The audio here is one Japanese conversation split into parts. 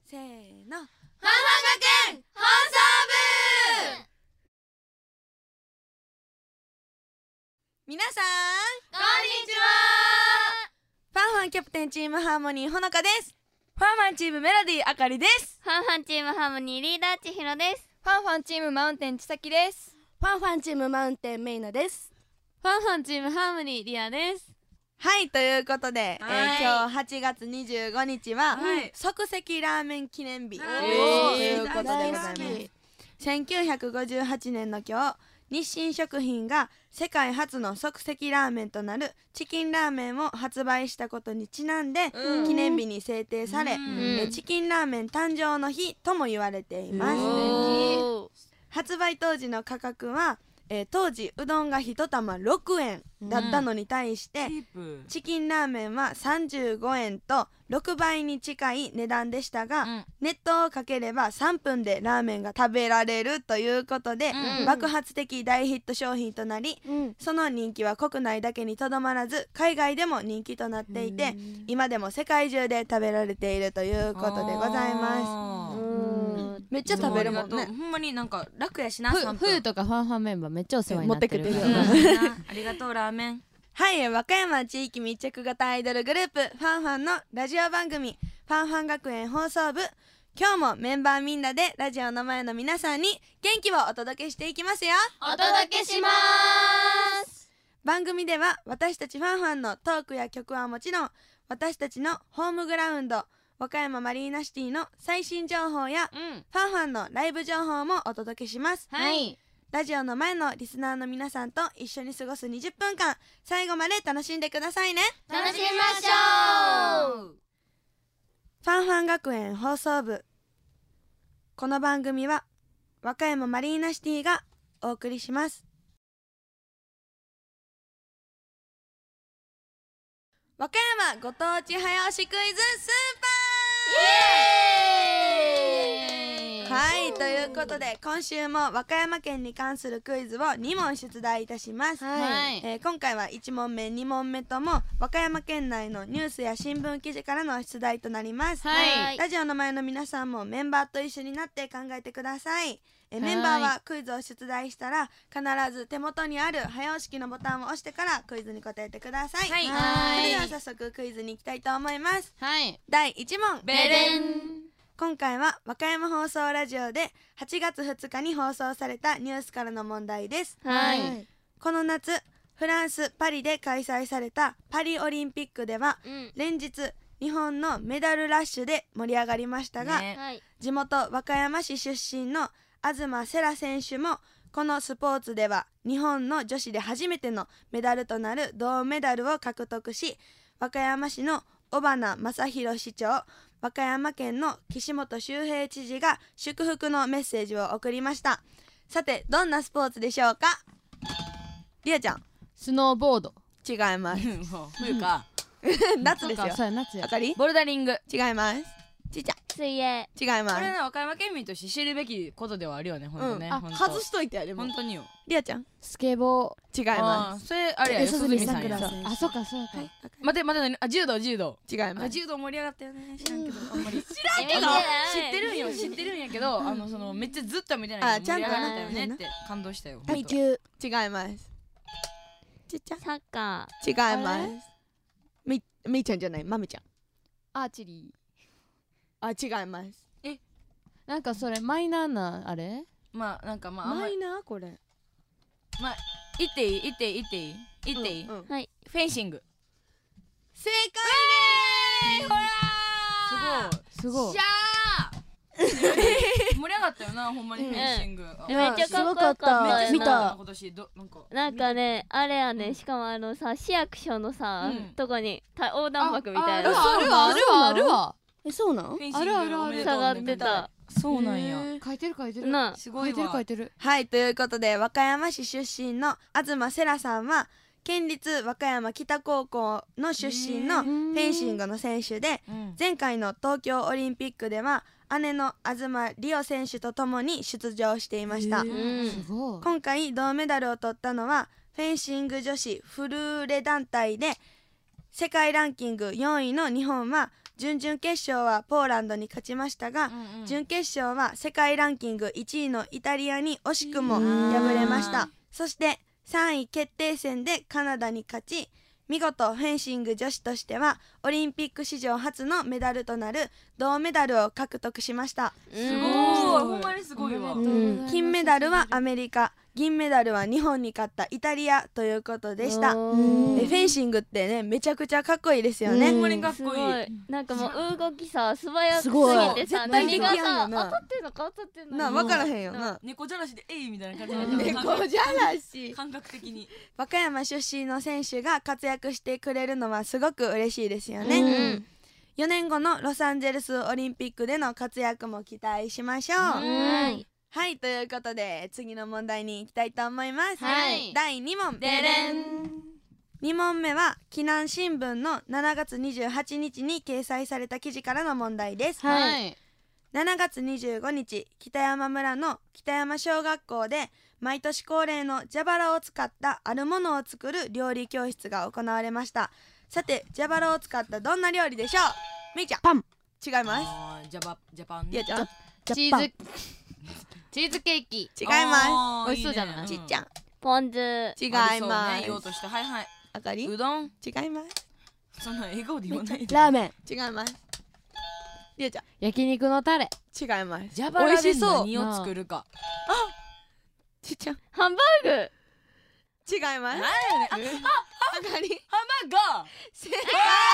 せーの、ファンファン学園放送部。 皆さんこんにちは。 ファンファンキャプテンチームハーモニーほのかです。 ファンファンチームメロディーあかりです。 ファンファンチームハーモニーリーダーちひろです。 ファンファンチームマウンテンちさきです。 ファンファンチームマウンテンメイナです。 ファンファンチームハーモニーリアです。 はい、ということで、 はい今日8月25日は、 はい、 即席ラーメン記念日とはいいうことでございます。 大好き。 1958年の今日、日清食品が世界初の即席ラーメンとなるチキンラーメンを発売したことにちなんで、記念日に制定され、チキンラーメン誕生の日とも言われています。発売当時の価格は、当時うどんが1玉6円だったのに対して、チキンラーメンは35円と6倍に近い値段でしたが、熱湯をかければ3分でラーメンが食べられるということで、爆発的大ヒット商品となり、その人気は国内だけにとどまらず海外でも人気となっていて、今でも世界中で食べられているということでございます。めっちゃ食べるもんね。 ほんまになんか楽やしな。3分冬とかファンファンメンバーめっちゃお世話になってる持ってきてるありがとうラーメン。 はい、和歌山地域密着型アイドルグループファンファンのラジオ番組ファンファン学園放送部、今日もメンバーみんなでラジオの前の皆さんに元気をお届けしていきますよ。 お届けします。 番組では私たちファンファンのトークや曲はもちろん、私たちのホームグラウンド和歌山マリーナシティの最新情報や、ファンファンのライブ情報もお届けします。 はい、 ラジオの前のリスナーの皆さんと一緒に過ごす20分間、最後まで楽しんでくださいね。 楽しみましょう。 ファンファン学園放送部、この番組は和歌山マリーナシティがお送りします。和歌山ご当地早押しクイズスーパー。はい、ということで今週も和歌山県に関するクイズを2問出題いたします。今回は1問目2問目とも和歌山県内のニュースや新聞記事からの出題となります。ラジオの前の皆さんもメンバーと一緒になって考えてください。メンバーはクイズを出題したら必ず手元にある早押し機のボタンを押してからクイズに答えてください。それでは早速クイズに行きたいと思います。第1問、 ベレン。 今回は和歌山放送ラジオで8月2日に放送されたニュースからの問題です。この夏フランス・パリで開催されたパリオリンピックでは、連日日本のメダルラッシュで盛り上がりましたが、地元和歌山市出身の東セラ選手もこのスポーツでは日本の女子で初めてのメダルとなる銅メダルを獲得し、和歌山市の尾花正弘市長、和歌山県の岸本周平知事が祝福のメッセージを送りました。さてどんなスポーツでしょうか。りあちゃん。 スノーボード。 違います。 冬か夏ですよ。 そうや、夏や。 あかり。 ボルダリング。 違います。ちいちゃん。 水泳。 違います。 これね、和歌山県民として知るべきことではあるよね、ほんとね。 外しといてやでも。 ほんとによ。 りあちゃん。 スケボー。違います。 それあれやよ、鈴見さんや。 あ、そうかそうか。 待て待て、あ、柔道。違います。 柔道盛り上がったよね。知らんけど、あんまり。知ってるんやけど、めっちゃずっと見てないけど盛り上がったよねって感動したよ。 配球。 違います。ちっちゃん。 サッカー。違います。みーちゃんじゃない、まみちゃん。 アーチェリー。あ、違います。 なんかそれマイナーなあれ？ マイナーこれ。 まあ、言っていい？ はい。 フェンシング。 正解ほらー。 すごい。 しゃー。盛り上がったよな、ほんまにフェンシング。 めっちゃかっこよかった。 見た。 なんかね、あれやね、しかも市役所のさ、とこに横断幕みたいな。 あるわ。 そうなん？ ある。 下がってた。 そうなんや。 書いてる。 な、 すごいわ。 書いてる。 はい、ということで和歌山市出身の東セラさんは県立和歌山北高校の出身のフェンシングの選手で、前回の東京オリンピックでは姉の東リオ選手と共に出場していました。今回銅メダルを取ったのはフェンシング女子フルーレ団体で、世界ランキング4位の日本は準々決勝はポーランドに勝ちましたが、準決勝は世界ランキング1位のイタリアに惜しくも敗れました。そして3位決定戦でカナダに勝ち、見事フェンシング女子としてはオリンピック史上初のメダルとなる銅メダルを獲得しました。 すごい、ほんまにすごいわ。 金メダルはアメリカ、銀メダルは日本に勝ったイタリアということでした。フェンシングってね、めちゃくちゃかっこいいですよね。 ほんまにかっこいい。 なんかもう動きさ素早すぎてさ、何がさ当たってんのか当たってんのか分からへんよな。 猫じゃらしでえいみたいな感じで、 猫じゃらし感覚的に和歌山出身の選手が活躍してくれるのはすごく嬉しいですよね。4年後のロサンゼルスオリンピックでの活躍も期待しましょう。はい、ということで次の問題に行きたいと思います。第2問。 でれん。 2問目は紀南新聞の7月28日に掲載された記事からの問題です。7月25日、北山村の北山小学校で毎年恒例の蛇腹を使ったあるものを作る料理教室が行われました。さて、蛇腹を使ったどんな料理でしょう？みーちゃん。 パン。 違います。 ジャパン。 いやじゃチーズケーキ。 違いま美味しそうじゃない？ す。ちっちゃん。 ポン酢。 違います。 言おうとして、はいはい。 あかり？ うどん。 違います。 そんな笑顔で言わないで。 ラーメン。 違います。りえちゃん。 焼肉のタレ。 違います。 蛇腹で何を作るか。 ちっちゃん。 ハンバーグ。 違います。 何やねん。 あかり？ ハンバーガー。 正解。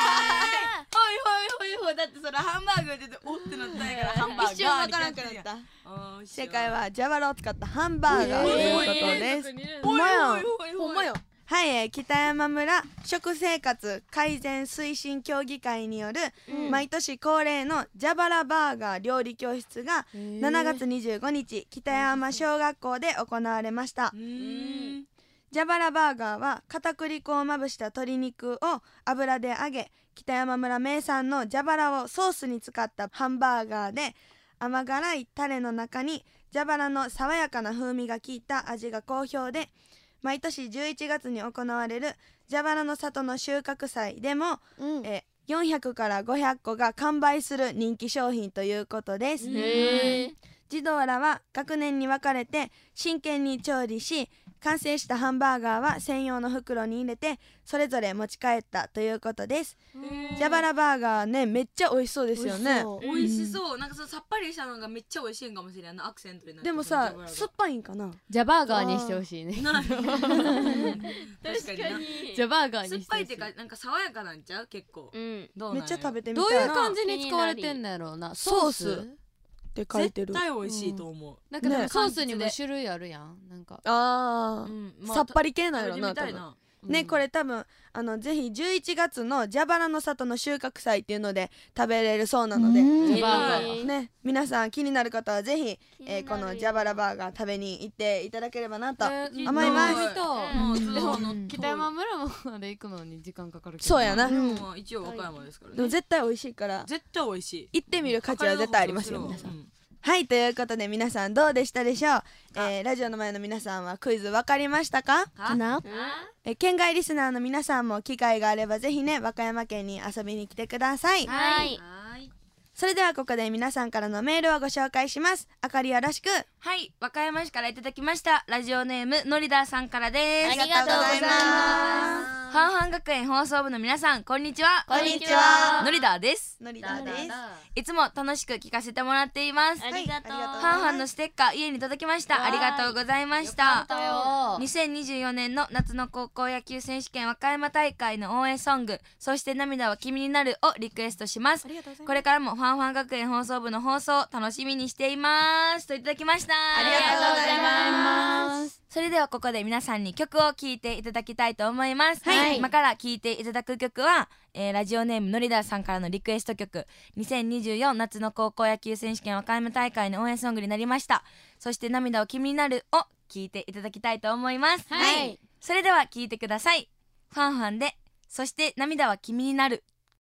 ほいだってそれハンバーグって言っておってなったんやからハンバーガー一瞬わからんくなった。正解は蛇腹を使ったハンバーガーということです。ほんまやん。ほんまよ。はい、北山村食生活改善推進協議会による毎年恒例の蛇腹バーガー料理教室が7月25日北山小学校で行われました。蛇腹バーガーは片栗粉をまぶした鶏肉を油で揚げ、北山村名産の蛇腹をソースに使ったハンバーガーで、甘辛いタレの中に蛇腹の爽やかな風味が効いた味が好評で、毎年11月に行われる蛇腹の里の収穫祭でも、400から500個が完売する人気商品ということです。児童らは学年に分かれて真剣に調理し、完成したハンバーガーは専用の袋に入れてそれぞれ持ち帰ったということです。蛇腹バーガーね、めっちゃ美味しそうですよね。 美味しそう。なんかそのさっぱりしたのがめっちゃ美味しいんかもしれん。アクセントになって。 でもさ、酸っぱいんかな。 ジャバーガーにしてほしいね。 確かにな。 ジャバーガーにしてほしい。 酸っぱいっていうかなんか爽やかなんちゃう結構。どうめっちゃ食べてみどたい。 ういう感じに使われてんのやろうな。ソースって書いてる。 絶対美味しいと思う。 なんかソースにも種類あるやん。なんかさっぱり系なんやろな多分ね。これ多分ぜひ11月の蛇腹の里の収穫祭っていうので食べれるそうなので、ね、皆さん気になる方はぜひこの蛇腹バーガー食べに行っていただければなと思います。 でも北山村まで行くのに時間かかるけど。 そうやな。 一応和歌山ですからね。 でも絶対美味しいから絶対美味しい。 行ってみる価値は絶対ありますよ皆さん。はい、ということで皆さんどうでしたでしょう。ラジオの前の皆さんはクイズ分かりましたか？県外リスナーの皆さんも機会があればぜひね和歌山県に遊びに来てください。それではここで皆さんからのメールをご紹介します。あかりよろしく。 はい、和歌山市からいただきましたラジオネームのりだーさんからです。 ありがとうございます。 半々学園放送部の皆さんこんにちは。 こんにちは。 のりだーです。 のりだです。 いつも楽しく聞かせてもらっています。 ありがとう。 半々のステッカー家に届きました。ありがとうございました。2024年の夏の高校野球選手権和歌山大会の応援ソングそして涙は君になるをリクエストします。これからもファンファン学園放送部の放送楽しみにしていますといただきました。 ありがとうございます。 それではここで皆さんに曲を聴いていただきたいと思います。今から聴いていただく曲は、ラジオネームのりださんからのリクエスト曲2024夏の高校野球選手権和歌山大会の応援ソングになりましたそして涙を君になるを聴いていただきたいと思います。それでは聴いてください。ファンファンでそして涙は君になる。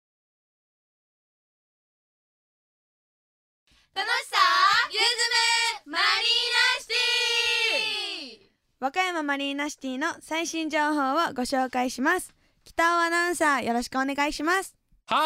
楽しさゆずめマリーナシティ。 和歌山マリーナシティの最新情報をご紹介します。北尾アナウンサーよろしくお願いします。 はい、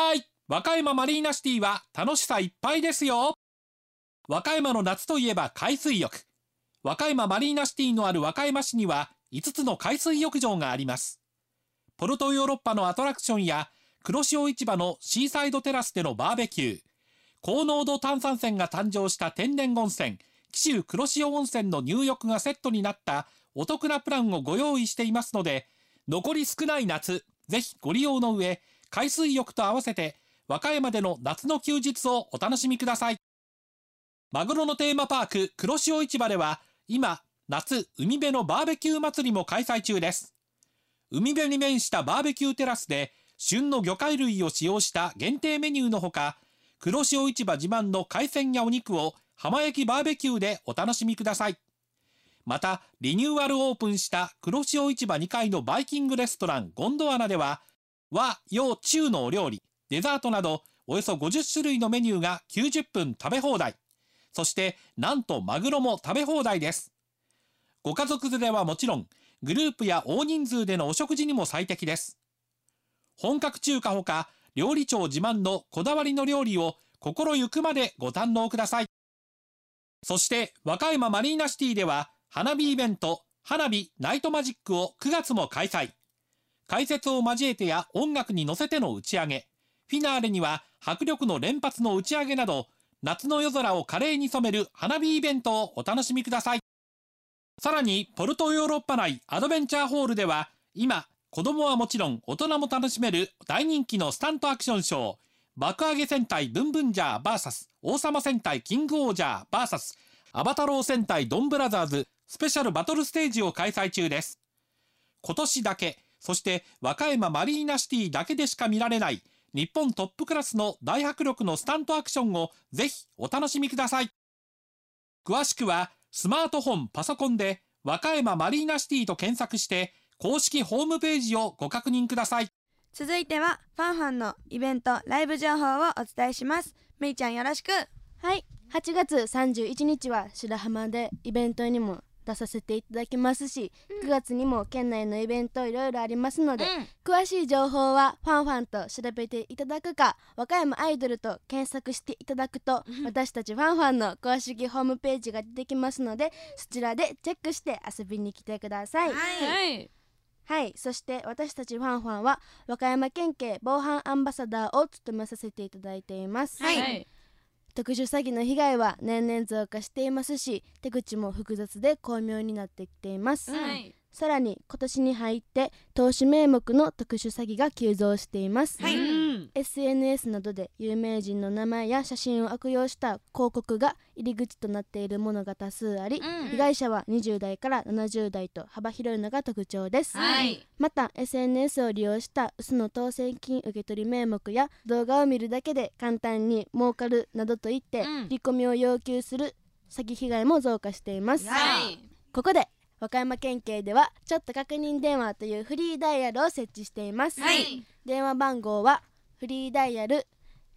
和歌山マリーナシティは楽しさいっぱいですよ。和歌山の夏といえば海水浴。和歌山マリーナシティのある和歌山市には5つの海水浴場があります。ポルトヨーロッパのアトラクションや黒潮市場のシーサイドテラスでのバーベキュー、高濃度炭酸泉が誕生した天然温泉、紀州黒潮温泉の入浴がセットになったお得なプランをご用意していますので、残り少ない夏、ぜひご利用の上、海水浴と合わせて和歌山での夏の休日をお楽しみください。マグロのテーマパーク黒潮市場では今、夏海辺のバーベキュー祭りも開催中です。海辺に面したバーベキューテラスで旬の魚介類を使用した限定メニューのほか、黒潮市場自慢の海鮮やお肉を浜焼きバーベキューでお楽しみください。またリニューアルオープンした黒潮市場2階のバイキングレストランゴンドワナでは、和洋中のお料理、デザートなどおよそ50種類のメニューが90分食べ放題。そしてなんとマグロも食べ放題です。ご家族連れはもちろん、グループや大人数でのお食事にも最適です。本格中華ほか料理長自慢のこだわりの料理を心ゆくまでご堪能ください。そして和歌山マリーナシティでは花火イベント花火ナイトマジックを9月も開催。解説を交えてや音楽に乗せての打ち上げ、フィナーレには迫力の連発の打ち上げなど、夏の夜空を華麗に染める花火イベントをお楽しみください。さらにポルトヨーロッパ内アドベンチャーホールでは今、子供はもちろん大人も楽しめる大人気のスタントアクションショー、爆上げ戦隊ブンブンジャー VS 王様戦隊キングオージャー VS アバタロー戦隊ドンブラザーズスペシャルバトルステージを開催中です。今年だけ、そして和歌山マリーナシティだけでしか見られない日本トップクラスの大迫力のスタントアクションをぜひお楽しみください。詳しくはスマートフォン、パソコンで和歌山マリーナシティと検索して公式ホームページをご確認ください。 続いてはファンファンのイベントライブ情報をお伝えします。めいちゃんよろしく。 はい、8月31日は白浜でイベントにも出させていただきますし、9月にも県内のイベントいろいろありますので、詳しい情報はファンファンと調べていただくか、和歌山アイドルと検索していただくと、私たちファンファンの公式ホームページが出てきますので、そちらでチェックして遊びに来てください。はい、そして私たちファンファンは和歌山県警防犯アンバサダーを務めさせていただいています。特殊詐欺の被害は年々増加していますし、手口も複雑で巧妙になってきています。さらに今年に入って投資名目の特殊詐欺が急増しています。SNS などで有名人の名前や写真を悪用した広告が入り口となっているものが多数あり、被害者は20代から70代と幅広いのが特徴です。また SNS を利用した嘘の当選金受取名目や動画を見るだけで簡単に儲かるなどといって振り込みを要求する詐欺被害も増加しています。ここで和歌山県警ではちょっと確認電話というフリーダイヤルを設置しています。電話番号はフリーダイヤル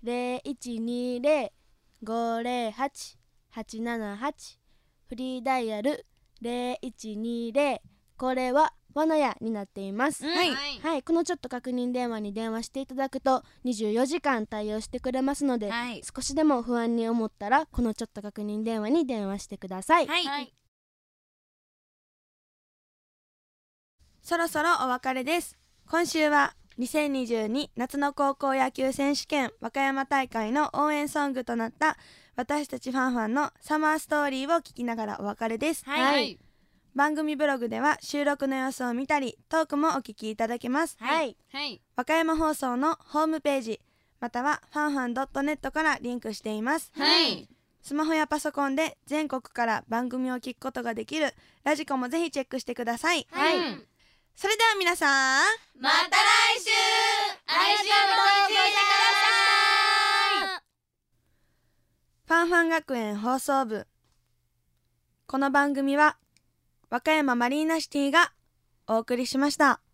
0120-508-878 フリーダイヤル0120、これは罠やになっています。このちょっと確認電話に電話していただくと24時間対応してくれますので、少しでも不安に思ったらこのちょっと確認電話に電話してください。 そろそろお別れです。今週は2022夏の高校野球選手権和歌山大会の応援ソングとなった私たちファンファンのサマーストーリーを聞きながらお別れです。番組ブログでは収録の様子を見たりトークもお聞きいただけます。和歌山放送のホームページまたはファンファン .net からリンクしています。スマホやパソコンで全国から番組を聞くことができるラジコもぜひチェックしてください。それでは皆さん、 また来週、来週も聞いてください。 ファンファン学園放送部。この番組は和歌山マリーナシティがお送りしました。